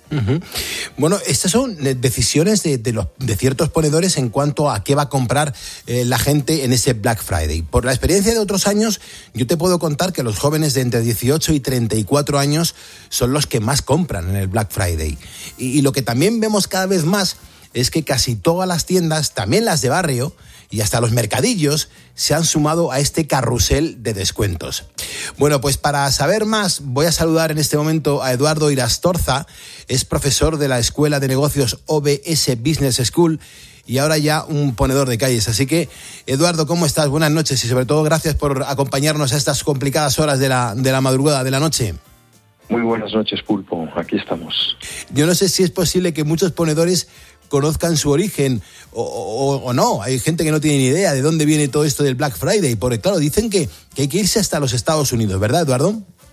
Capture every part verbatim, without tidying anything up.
Uh-huh. Bueno, estas son decisiones de, de, los, de ciertos ponedores en cuanto a qué va a comprar eh, la gente en ese Black Friday. Por la experiencia de otros años, yo te puedo contar que los jóvenes de entre dieciocho y treinta y cuatro años son los que más compran en el Black Friday. Y, y lo que también vemos cada vez más es que casi todas las tiendas, también las de barrio, y hasta los mercadillos se han sumado a este carrusel de descuentos. Bueno, pues para saber más voy a saludar en este momento a Eduardo Irastorza, es profesor de la Escuela de Negocios O B S Business School y ahora ya un ponedor de calles. Así que, Eduardo, ¿cómo estás? Buenas noches y sobre todo gracias por acompañarnos a estas complicadas horas de la, de la madrugada, de la noche. Muy buenas noches, Pulpo. Aquí estamos. Yo no sé si es posible que muchos ponedores conozcan su origen o, o, o no. Hay gente que no tiene ni idea de dónde viene todo esto del Black Friday, porque claro, dicen que, que hay que irse hasta los Estados Unidos, ¿verdad, Eduardo?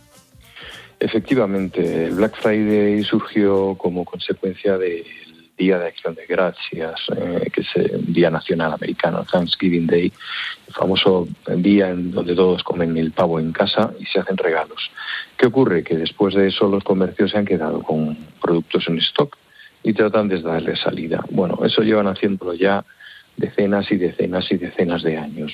Efectivamente, el Black Friday surgió como consecuencia del Día de Acción de Gracias, eh, que es el Día Nacional Americano, Thanksgiving Day, el famoso día en donde todos comen el pavo en casa y se hacen regalos. ¿Qué ocurre? Que después de eso los comercios se han quedado con productos en stock y tratan de darle salida. Bueno, eso llevan haciéndolo ya decenas y decenas y decenas de años.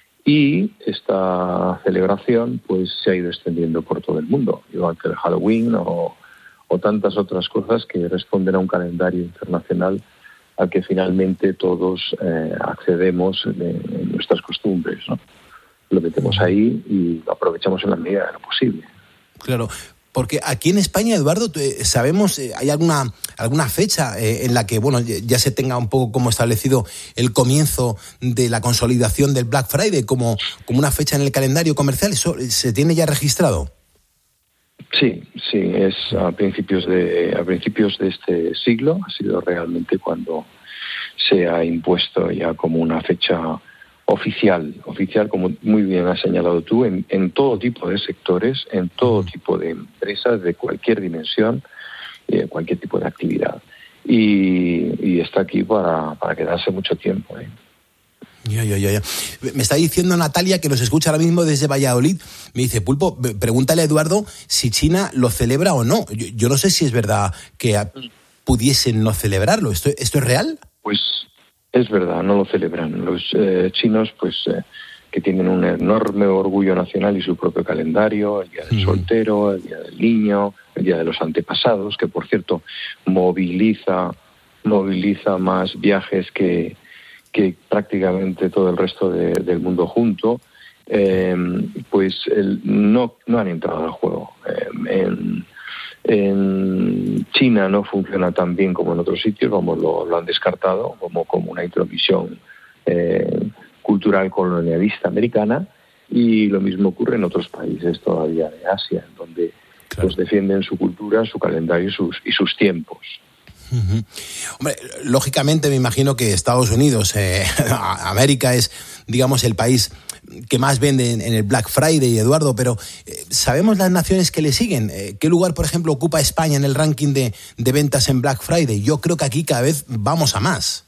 Y esta celebración pues se ha ido extendiendo por todo el mundo, igual que el Halloween o, o tantas otras cosas que responden a un calendario internacional al que finalmente todos eh, accedemos en, en nuestras costumbres, ¿no? Lo metemos ahí y lo aprovechamos en la medida de lo posible. Claro. Porque aquí en España, Eduardo, sabemos, ¿hay alguna alguna fecha en la que bueno ya se tenga un poco como establecido el comienzo de la consolidación del Black Friday como, como una fecha en el calendario comercial? ¿Eso se tiene ya registrado? Sí, sí, es a principios de a principios de este siglo, ha sido realmente cuando se ha impuesto ya como una fecha oficial, oficial, como muy bien has señalado tú, en, en todo tipo de sectores, en todo tipo de empresas, de cualquier dimensión, eh, cualquier tipo de actividad. Y, y está aquí para, para quedarse mucho tiempo, ¿eh? Ya, ya, ya, ya. Me está diciendo Natalia, que nos escucha ahora mismo desde Valladolid, me dice, Pulpo, pregúntale a Eduardo si China lo celebra o no. Yo, yo no sé si es verdad que pudiesen no celebrarlo. ¿Esto, esto es real? Pues es verdad, no lo celebran. Los eh, chinos, pues, eh, que tienen un enorme orgullo nacional y su propio calendario, el Día del Soltero, el Día del Niño, el Día de los Antepasados, que, por cierto, moviliza, moviliza más viajes que, que prácticamente todo el resto de, del mundo junto, eh, pues el, no, no han entrado al juego. Eh, en, En China no funciona tan bien como en otros sitios, vamos, lo, lo han descartado como, como una intromisión eh, cultural colonialista americana, y lo mismo ocurre en otros países todavía de Asia, en donde claro, pues defienden su cultura, su calendario y sus, y sus tiempos. Uh-huh. Hombre, lógicamente me imagino que Estados Unidos, eh, América es, digamos, el país que más vende en el Black Friday, Eduardo, pero eh, ¿sabemos las naciones que le siguen? Eh, ¿Qué lugar, por ejemplo, ocupa España en el ranking de, de ventas en Black Friday? Yo creo que aquí cada vez vamos a más.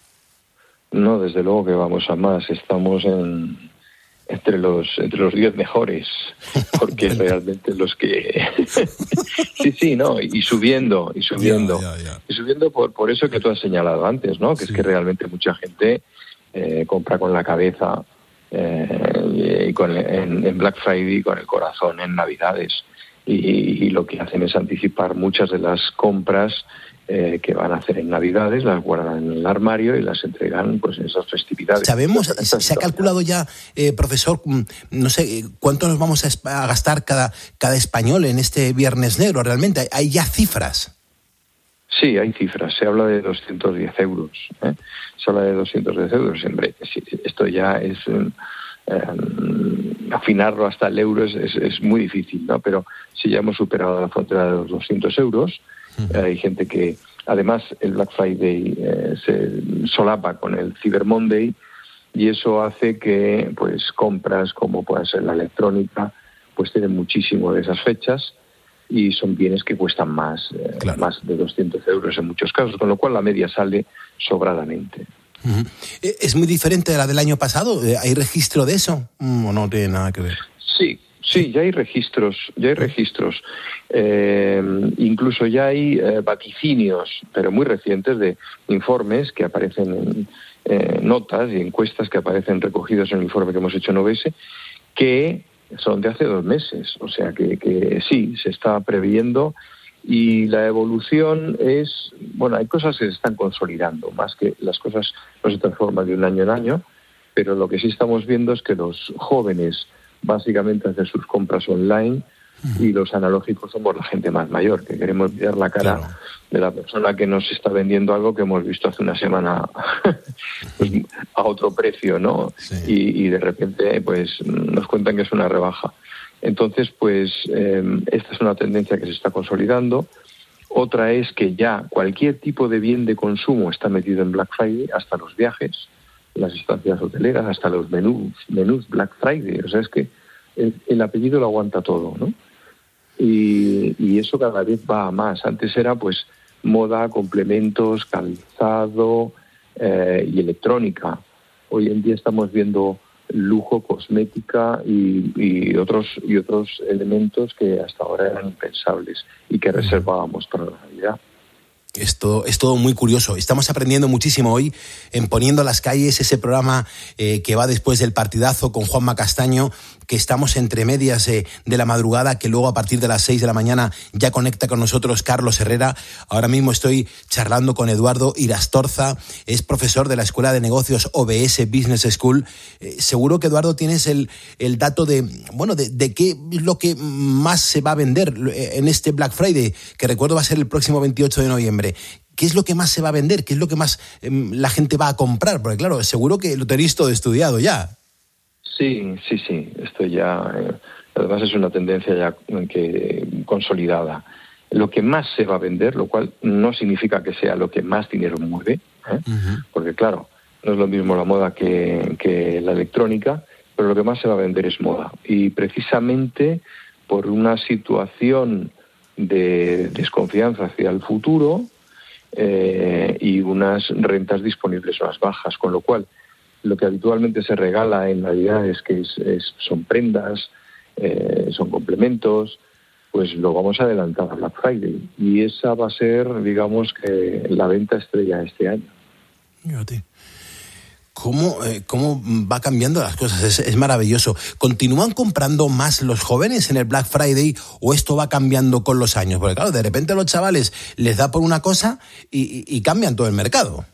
No, desde luego que vamos a más. Estamos en entre los entre los diez mejores, porque realmente los que sí sí no y subiendo y subiendo ya, ya, ya. y subiendo por por eso que tú has señalado antes, ¿no? Que sí, es que realmente mucha gente eh, compra con la cabeza eh, y con en, en Black Friday, con el corazón en Navidades, y, y lo que hacen es anticipar muchas de las compras Eh, que van a hacer en Navidades, las guardan en el armario y las entregan pues en esas festividades. ¿Sabemos, se ha calculado ya, eh, profesor, no sé, cuánto nos vamos a, a gastar cada, cada español en este Viernes Negro? ¿Realmente hay ya cifras? Sí, hay cifras. Se habla de doscientos diez euros. ¿eh? Se habla de doscientos diez euros. Hombre, esto ya es... Eh, afinarlo hasta el euro es, es, es muy difícil, ¿no? Pero si ya hemos superado la frontera de los doscientos euros, Uh-huh. Hay gente que, además, el Black Friday eh, se solapa con el Cyber Monday, y eso hace que pues compras como puede ser la electrónica pues tienen muchísimo de esas fechas y son bienes que cuestan más, eh, claro. más de doscientos euros en muchos casos, con lo cual la media sale sobradamente. Uh-huh. ¿Es muy diferente de la del año pasado? ¿Hay registro de eso o no tiene nada que ver? Sí. Sí, ya hay registros, ya hay registros. Eh, incluso ya hay eh, vaticinios, pero muy recientes, de informes que aparecen en eh, notas y encuestas que aparecen recogidos en el informe que hemos hecho en O B S, que son de hace dos meses. O sea que, que sí, se está previendo. Y la evolución es, bueno, hay cosas que se están consolidando, más que las cosas no se transforman de un año en año, pero lo que sí estamos viendo es que los jóvenes básicamente hacen sus compras online y los analógicos somos la gente más mayor, que queremos mirar la cara claro. de la persona que nos está vendiendo algo que hemos visto hace una semana pues, a otro precio, ¿no? Sí. Y, y de repente pues nos cuentan que es una rebaja. Entonces, pues eh, esta es una tendencia que se está consolidando. Otra es que ya cualquier tipo de bien de consumo está metido en Black Friday, hasta los viajes, las estancias hoteleras, hasta los menús, menús Black Friday. O sea, es que el, el apellido lo aguanta todo, ¿no? Y, y eso cada vez va a más. Antes era, pues, moda, complementos, calzado eh, y electrónica. Hoy en día estamos viendo lujo, cosmética y, y otros y otros elementos que hasta ahora eran impensables y que reservábamos para la Navidad. Esto es todo muy curioso. Estamos aprendiendo muchísimo hoy en Poniendo las Calles, ese programa eh, que va después del partidazo con Juanma Castaño, que estamos entre medias eh, de la madrugada, que luego a partir de las seis de la mañana ya conecta con nosotros Carlos Herrera. Ahora mismo estoy charlando con Eduardo Irastorza, es profesor de la Escuela de Negocios O B S Business School. Eh, seguro que, Eduardo, tienes el, el dato de, bueno, de, de qué es lo que más se va a vender en este Black Friday, que recuerdo va a ser el próximo veintiocho de noviembre. ¿Qué es lo que más se va a vender? ¿Qué es lo que más eh, la gente va a comprar? Porque claro, seguro que lo tenéis todo estudiado ya. Sí, sí, sí. Esto ya, eh, además es una tendencia ya que consolidada. Lo que más se va a vender, lo cual no significa que sea lo que más dinero mueve, ¿eh? Uh-huh. Porque claro, no es lo mismo la moda que, que la electrónica, pero lo que más se va a vender es moda. Y precisamente por una situación de desconfianza hacia el futuro, Eh, y unas rentas disponibles más bajas, con lo cual lo que habitualmente se regala en Navidades, que es, es, son prendas, eh, son complementos, pues lo vamos a adelantar a Black Friday, y esa va a ser, digamos, que la venta estrella este año. Fíjate. ¿Cómo, eh, ¿Cómo va cambiando las cosas? Es, es maravilloso. ¿Continúan comprando más los jóvenes en el Black Friday o esto va cambiando con los años? Porque claro, de repente a los chavales les da por una cosa y, y, y cambian todo el mercado.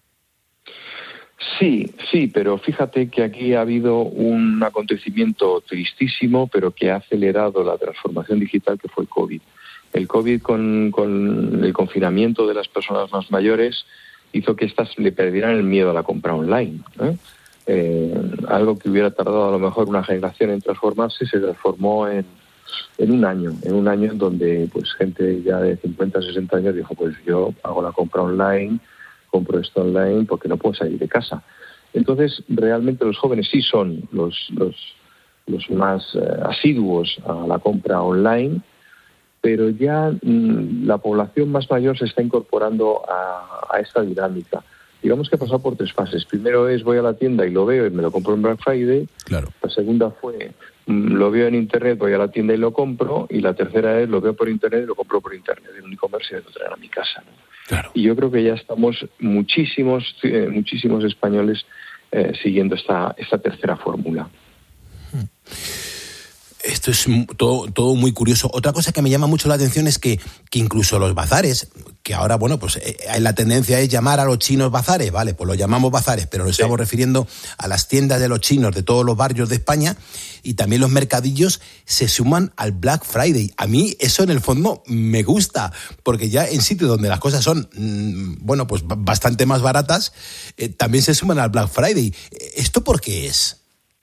Sí, sí, pero fíjate que aquí ha habido un acontecimiento tristísimo, pero que ha acelerado la transformación digital, que fue el COVID. El COVID con, con el confinamiento de las personas más mayores hizo que éstas le perdieran el miedo a la compra online, ¿eh? Eh, algo que hubiera tardado a lo mejor una generación en transformarse, se transformó en, en un año, en un año en donde pues gente ya de cincuenta, sesenta años dijo, pues yo hago la compra online, compro esto online porque no puedo salir de casa. Entonces, realmente los jóvenes sí son los, los, los más eh, asiduos a la compra online, pero ya mmm, la población más mayor se está incorporando a, a esta dinámica. Digamos que ha pasado por tres fases. Primero es voy a la tienda y lo veo y me lo compro en Black Friday. Claro. La segunda fue mmm, lo veo en Internet, voy a la tienda y lo compro. Y la tercera es lo veo por Internet y lo compro por Internet en un e-commerce y me lo traen a mi casa, ¿no? Claro. Y yo creo que ya estamos muchísimos, eh, muchísimos españoles eh, siguiendo esta, esta tercera fórmula. Hmm. Esto es todo, todo muy curioso. Otra cosa que me llama mucho la atención es que, que incluso los bazares, que ahora, bueno, pues eh, la tendencia es llamar a los chinos bazares, vale, pues lo llamamos bazares, pero nos sí. estamos refiriendo a las tiendas de los chinos de todos los barrios de España, y también los mercadillos se suman al Black Friday. A mí eso en el fondo me gusta, porque ya en sitios donde las cosas son, mmm, bueno, pues bastante más baratas, eh, también se suman al Black Friday. ¿Esto por qué es?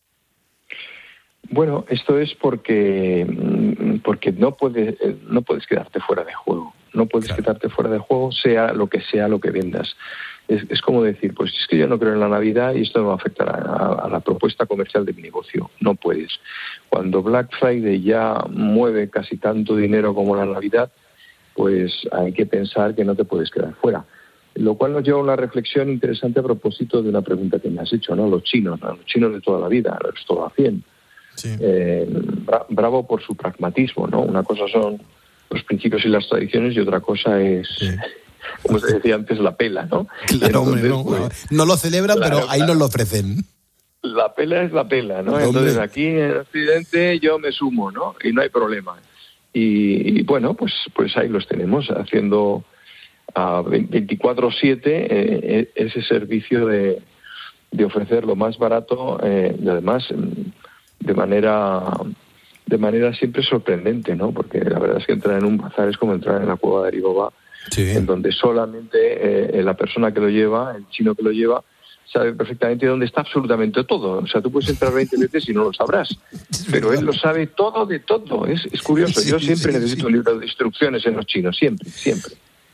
Bueno, esto es porque porque no puedes no puedes quedarte fuera de juego. No puedes claro. quedarte fuera de juego, sea lo que sea lo que vendas. Es, es como decir, pues es que yo no creo en la Navidad y esto me va a afectar a, a, a la propuesta comercial de mi negocio. No puedes. Cuando Black Friday ya mueve casi tanto dinero como la Navidad, pues hay que pensar que no te puedes quedar fuera. Lo cual nos lleva a una reflexión interesante a propósito de una pregunta que me has hecho, ¿no? Los chinos, ¿no? Los chinos de toda la vida, los todo a cien. sí. eh, bra- bravo por su pragmatismo, ¿no? Una cosa son los principios y las tradiciones y otra cosa es, sí. como se decía antes, la pela, ¿no? Claro, hombre, no, pues, no lo celebran, claro, pero ahí claro. nos lo ofrecen. La pela es la pela, ¿no? Hombre. Entonces aquí en Occidente yo me sumo, ¿no? Y no hay problema. Y, y bueno, pues, pues ahí los tenemos, haciendo a veinticuatro siete eh, ese servicio de, de ofrecer lo más barato eh, y además de manera de manera siempre sorprendente, ¿no? Porque la verdad es que entrar en un bazar es como entrar en la cueva de Alibaba, sí. en donde solamente eh, la persona que lo lleva, el chino que lo lleva, sabe perfectamente dónde está absolutamente todo. O sea, tú puedes entrar veinte veces y no lo sabrás, pero él lo sabe todo de todo. Es, es curioso. Yo siempre sí, necesito sí. un libro de instrucciones en los chinos, siempre, siempre.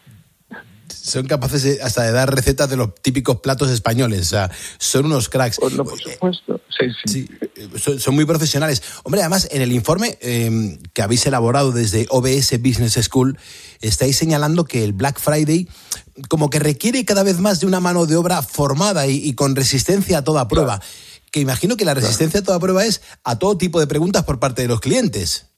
Son capaces de, hasta de dar recetas de los típicos platos españoles. O sea, son unos cracks. Oh, no, por supuesto. Sí, sí. sí son, son muy profesionales. Hombre, además, en el informe eh, que habéis elaborado desde O B S Business School, estáis señalando que el Black Friday como que requiere cada vez más de una mano de obra formada y, y con resistencia a toda prueba. Claro. Que imagino que la resistencia claro. a toda prueba es a todo tipo de preguntas por parte de los clientes.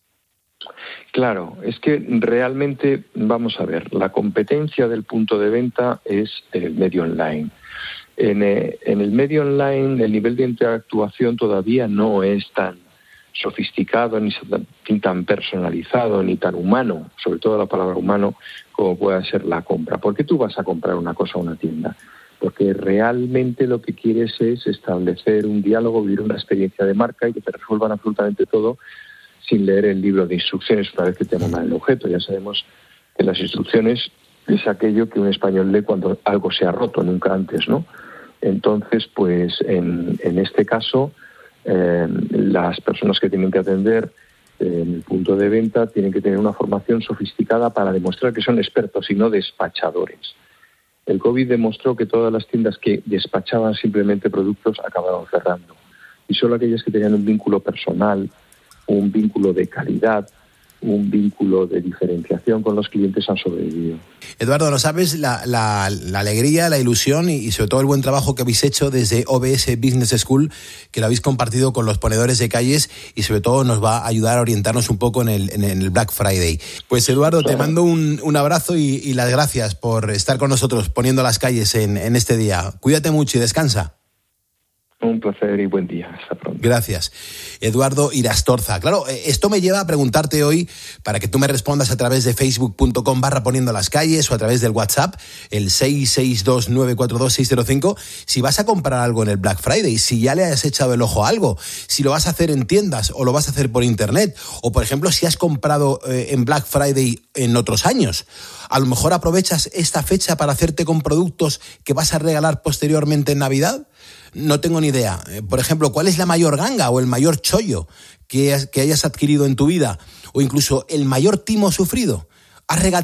Claro, es que realmente, vamos a ver, la competencia del punto de venta es el medio online. En, eh, en el medio online el nivel de interactuación todavía no es tan sofisticado, ni tan personalizado, ni tan humano, sobre todo la palabra humano, como pueda ser la compra. ¿Por qué tú vas a comprar una cosa a una tienda? Porque realmente lo que quieres es establecer un diálogo, vivir una experiencia de marca y que te resuelvan absolutamente todo sin leer el libro de instrucciones una vez que te mandan el objeto. Ya sabemos que las instrucciones es aquello que un español lee cuando algo se ha roto, nunca antes, ¿no? Entonces, pues en, en este caso, eh, las personas que tienen que atender eh, en el punto de venta tienen que tener una formación sofisticada para demostrar que son expertos y no despachadores. El COVID demostró que todas las tiendas que despachaban simplemente productos acabaron cerrando. Y solo aquellas que tenían un vínculo personal, un vínculo de calidad, un vínculo de diferenciación con los clientes han sobrevivido. Eduardo, no sabes la, la, la alegría, la ilusión y, y sobre todo el buen trabajo que habéis hecho desde O B S Business School, que lo habéis compartido con los ponedores de calles y sobre todo nos va a ayudar a orientarnos un poco en el, en el Black Friday. Pues Eduardo, claro. te mando un, un abrazo y, y las gracias por estar con nosotros poniendo las calles en, en este día. Cuídate mucho y descansa. Un placer y buen día. Hasta pronto. Gracias. Eduardo Irastorza. Claro, esto me lleva a preguntarte hoy, para que tú me respondas a través de facebook punto com barra poniendo las calles o a través del WhatsApp, el seis seis dos nueve cuatro dos seis cero cinco, si vas a comprar algo en el Black Friday, si ya le has echado el ojo a algo, si lo vas a hacer en tiendas o lo vas a hacer por internet, o por ejemplo, si has comprado eh, en Black Friday en otros años. A lo mejor aprovechas esta fecha para hacerte con productos que vas a regalar posteriormente en Navidad. No tengo ni idea. Por ejemplo, ¿cuál es la mayor ganga o el mayor chollo que, que hayas adquirido en tu vida? O incluso el mayor timo sufrido. ¿Has regateado